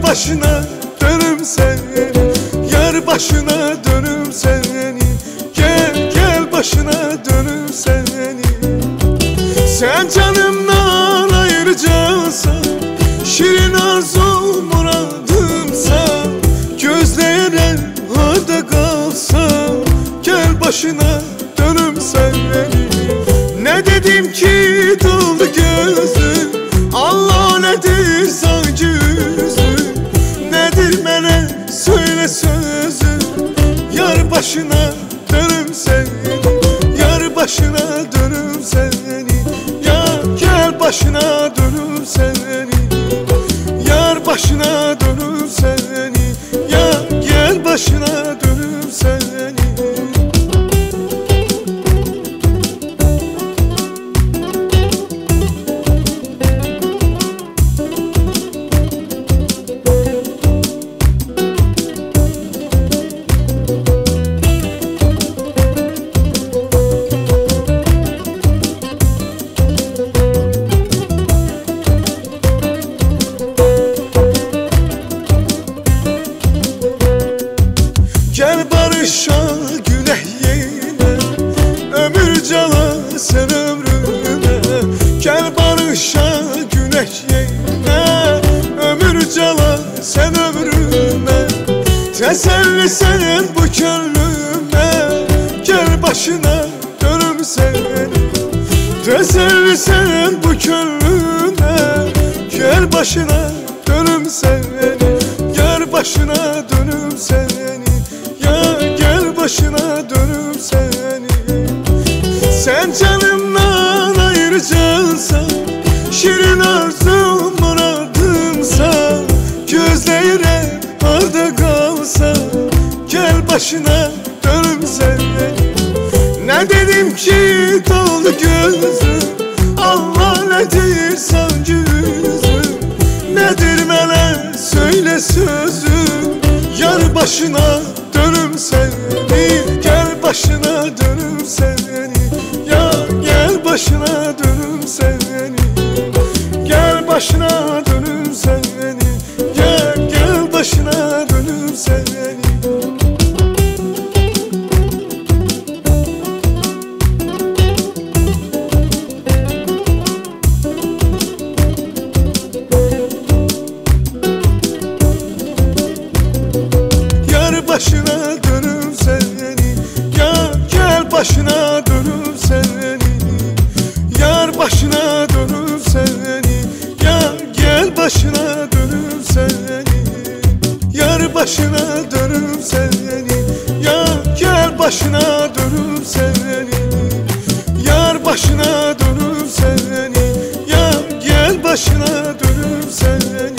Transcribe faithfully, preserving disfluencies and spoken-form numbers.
başına dönüm seni, yar başına dönüm seni. Gel gel başına dönüm seni. Sen canımdan ayıracaksın, şirin arzu muradımsa, gözleyerek orada kalsam, gel başına dönüm seni. Ne dedim ki doldu gözüm, Allah nedir sanki yüzü, nedir mene söyle sözü. Yar başına dönüm seni, yar başına dönüm seni. Ya gel başına dönüm seni, yar başına dönüm seni. Ya gel başına dönüm seni. Gel barışa güneh yine, ömür cala sen ömrüme. Gel barışa güneh yine, ömür cala sen ömrüme. Teselli sen bu gönlüme, gel başına dönüm seni. Teselli sen bu gönlüme, gel başına dönüm seni. Gel başına dönüm seni, gel başına dönüm seni. Sen canımdan ayıracaksın, şirin arzum muradımsa, gözleyerek orada kalsa, gel başına dönüm seni. Ne dedim ki doldu gözüm, Allah nedir sanki yüzüm, nedir mene söyle sözüm. Yar başına dönüm seni, gel başına dönüm seni. Ya gel başına dönüm seni, gel başına dönüm seni. Gel gel başına dönüm seni. Başına dönüm seni, ya gel başına dönüm seni. Yar başına dönüm seni, ya gel başına dönüm seni. Yar başına dönüm seni, ya gel başına dönüm seni. Yar başına dönüm seni, ya gel başına dönüm seni.